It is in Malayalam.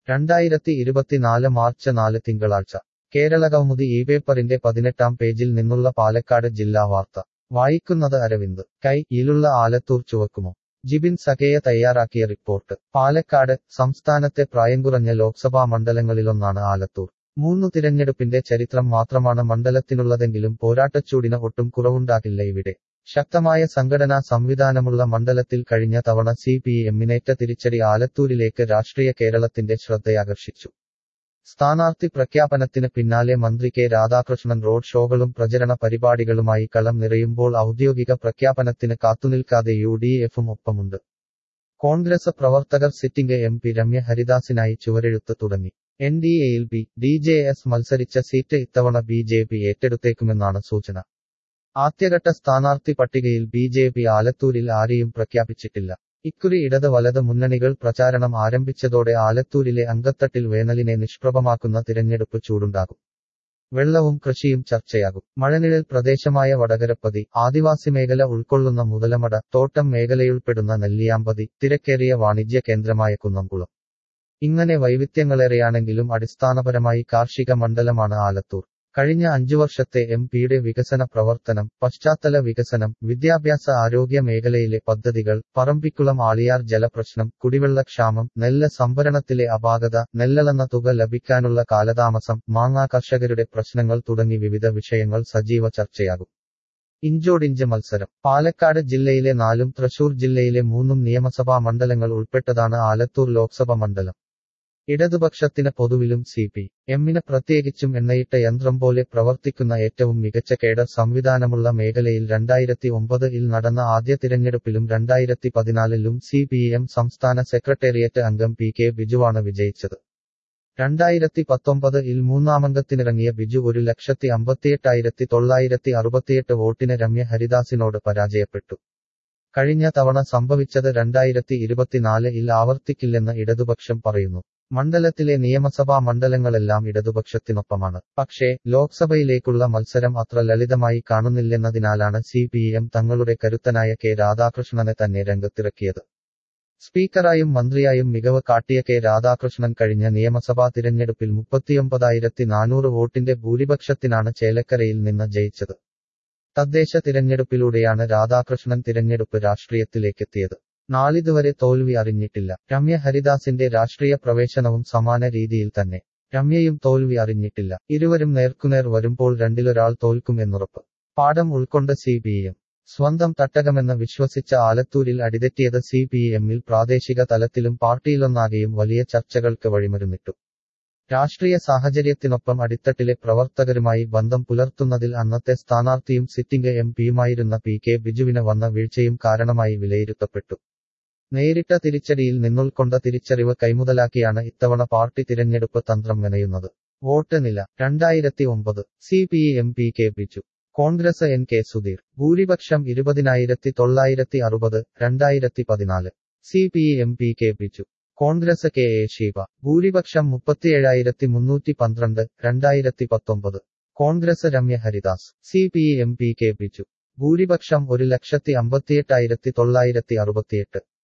2024 മാർച്ച് 4 തിങ്കളാഴ്ച കേരളകൗമുദി ഈ പേപ്പറിന്റെ 18-ാം പേജിൽ നിന്നുള്ള പാലക്കാട് ജില്ലാ വാർത്ത വായിക്കുന്നത് അരവിന്ദ് കൈ-യിലുള്ള ആലത്തൂർ ചുവക്കുമോ? ജിബിൻ സഖേയ തയ്യാറാക്കിയ റിപ്പോർട്ട്. പാലക്കാട് സംസ്ഥാനത്തെ പ്രായംകുറഞ്ഞ ലോക്സഭാ മണ്ഡലങ്ങളിലൊന്നാണ് ആലത്തൂർ. 3 തിരഞ്ഞെടുപ്പിന്റെ ചരിത്രം മാത്രമാണ് മണ്ഡലത്തിനുള്ളതെങ്കിലും പോരാട്ടച്ചൂടിന് ഒട്ടും കുറവുണ്ടാകില്ല ഇവിടെ. ശക്തമായ സംഘടനാ സംവിധാനമുള്ള മണ്ഡലത്തിൽ കഴിഞ്ഞ തവണ CPM-നേറ്റ തിരിച്ചടി ആലത്തൂരിലേക്ക് രാഷ്ട്രീയ കേരളത്തിന്റെ ശ്രദ്ധയാകർഷിച്ചു. സ്ഥാനാർത്ഥി പ്രഖ്യാപനത്തിന് പിന്നാലെ മന്ത്രി കെ രാധാകൃഷ്ണൻ റോഡ് ഷോകളും പ്രചരണ പരിപാടികളുമായി കളം നിറയുമ്പോൾ ഔദ്യോഗിക പ്രഖ്യാപനത്തിന് കാത്തുനിൽക്കാതെ UDF-ഉം ഒപ്പമുണ്ട്. കോൺഗ്രസ് പ്രവർത്തകർ സിറ്റിംഗ് MP രമ്യ ഹരിദാസിനായി ചുവരെഴുത്ത് തുടങ്ങി. NDAയിൽ BDJS മത്സരിച്ച സീറ്റ് ഇത്തവണ BJP ഏറ്റെടുത്തേക്കുമെന്നാണ് സൂചന. ആദ്യഘട്ട സ്ഥാനാർത്ഥി പട്ടികയിൽ BJP ആലത്തൂരിൽ ആരെയും പ്രഖ്യാപിച്ചിട്ടില്ല. ഇക്കുറി ഇടത് വലത് മുന്നണികൾ പ്രചാരണം ആരംഭിച്ചതോടെ ആലത്തൂരിലെ അങ്കത്തട്ടിൽ വേനലിനെ നിഷ്പ്രഭമാക്കുന്ന തിരഞ്ഞെടുപ്പ് ചൂടുണ്ടാകും. വെള്ളവും കൃഷിയും ചർച്ചയാകും. മഴനിഴൽ പ്രദേശമായ വടകരപ്പതി, ആദിവാസി മേഖല ഉൾക്കൊള്ളുന്ന മുതലമട, തോട്ടം മേഖലയുൾപ്പെടുന്ന നെല്ലിയാമ്പതി, തിരക്കേറിയ വാണിജ്യ കേന്ദ്രമായ കുന്നംകുളം. ഇങ്ങനെ വൈവിധ്യങ്ങളേറെയാണെങ്കിലും അടിസ്ഥാനപരമായി കാർഷിക മണ്ഡലമാണ് ആലത്തൂർ. കഴിഞ്ഞ 5 വർഷത്തെ MP-യുടെ വികസന പ്രവർത്തനം, പശ്ചാത്തല വികസനം, വിദ്യാഭ്യാസ ആരോഗ്യ മേഖലയിലെ പദ്ധതികൾ, പറമ്പിക്കുളം ആളിയാർ ജലപ്രശ്നം, കുടിവെള്ളക്ഷാമം, നെല്ല് സംഭരണത്തിലെ അപാകത, നെല്ലളന്ന തുക ലഭിക്കാനുള്ള കാലതാമസം, മാങ്ങാ കർഷകരുടെ പ്രശ്നങ്ങൾ തുടങ്ങി വിവിധ വിഷയങ്ങൾ സജീവ ചർച്ചയാകും. ഇഞ്ചോടിഞ്ച് മത്സരം. പാലക്കാട് ജില്ലയിലെ 4-ഉം തൃശൂർ ജില്ലയിലെ 3-ഉം നിയമസഭാ മണ്ഡലങ്ങൾ ഉൾപ്പെട്ടതാണ് ആലത്തൂർ ലോക്സഭ മണ്ഡലം. ഇടതുപക്ഷത്തിന് പൊതുവിലും CPM-ന് പ്രത്യേകിച്ചും എണ്ണയിട്ട യന്ത്രം പോലെ പ്രവർത്തിക്കുന്ന ഏറ്റവും മികച്ച കേഡർ സംവിധാനമുള്ള മേഖലയിൽ 2009-ൽ നടന്ന ആദ്യ തിരഞ്ഞെടുപ്പിലും 2014-ലും CPM സംസ്ഥാന സെക്രട്ടേറിയറ്റ് അംഗം PK ബിജുവാണ് വിജയിച്ചത്. 2019-ൽ മൂന്നാമംഗത്തിനിറങ്ങിയ ബിജു 1,58,968 വോട്ടിന് രമ്യ ഹരിദാസിനോട് പരാജയപ്പെട്ടു. കഴിഞ്ഞ തവണ സംഭവിച്ചത് 2024-ൽ ആവർത്തിക്കില്ലെന്ന് ഇടതുപക്ഷം പറയുന്നു. മണ്ഡലത്തിലെ നിയമസഭാ മണ്ഡലങ്ങളെല്ലാം ഇടതുപക്ഷത്തിനൊപ്പമാണ്. പക്ഷേ ലോക്സഭയിലേക്കുള്ള മത്സരം അത്ര ലളിതമായി കാണുന്നില്ലെന്നതിനാലാണ് CPM തങ്ങളുടെ കരുത്തനായ കെ രാധാകൃഷ്ണനെ തന്നെ രംഗത്തിറക്കിയത്. സ്പീക്കറായും മന്ത്രിയായും മികവ് കാട്ടിയ കെ രാധാകൃഷ്ണൻ കഴിഞ്ഞ നിയമസഭാ തിരഞ്ഞെടുപ്പിൽ 39,400 വോട്ടിന്റെ ഭൂരിപക്ഷത്തിനാണ് ചേലക്കരയിൽ നിന്ന് ജയിച്ചത്. തദ്ദേശ തിരഞ്ഞെടുപ്പിലൂടെയാണ് രാധാകൃഷ്ണൻ തിരഞ്ഞെടുപ്പ് രാഷ്ട്രീയത്തിലേക്കെത്തിയത്. നാളിതുവരെ തോൽവി അറിഞ്ഞിട്ടില്ല. രമ്യ ഹരിദാസിന്റെ രാഷ്ട്രീയ പ്രവേശനവും സമാന രീതിയിൽ തന്നെ. രമ്യയും തോൽവി അറിഞ്ഞിട്ടില്ല. ഇരുവരും നേർക്കുനേർ വരുമ്പോൾ രണ്ടിലൊരാൾ തോൽക്കും എന്നുറപ്പ്. പാഠം ഉൾക്കൊണ്ട CPM. സ്വന്തം തട്ടകമെന്ന് വിശ്വസിച്ച ആലത്തൂരിൽ അടിതെറ്റിയത് CPM-ൽ പ്രാദേശിക തലത്തിലും പാർട്ടിയിലൊന്നാകെയും വലിയ ചർച്ചകൾക്ക് വഴിമരുന്നിട്ടു. രാഷ്ട്രീയ സാഹചര്യത്തിനൊപ്പം അടിത്തട്ടിലെ പ്രവർത്തകരുമായി ബന്ധം പുലർത്തുന്നതിൽ അന്നത്തെ സ്ഥാനാർത്ഥിയും സിറ്റിംഗ് MP-യുമായിരുന്ന PK ബിജുവിന് വന്ന വീഴ്ചയും കാരണമായി വിലയിരുത്തപ്പെട്ടു. നേരിട്ട തിരിച്ചടിയിൽ നിന്നുൾക്കൊണ്ട തിരിച്ചറിവ് കൈമുതലാക്കിയാണ് ഇത്തവണ പാർട്ടി തിരഞ്ഞെടുപ്പ് തന്ത്രം മെനയുന്നത്. വോട്ട് നില. 2009 CPM PK Biju, Congress NK Sudheer. ഭൂരിപക്ഷം 20,960. 2014 CPM PK Biju, Congress KA Sheeba. ഭൂരിപക്ഷം 37,312. 2019 കോൺഗ്രസ് രമ്യ ഹരിദാസ്. CPM PK ബിജു, ഭൂരിപക്ഷം 1,58,968.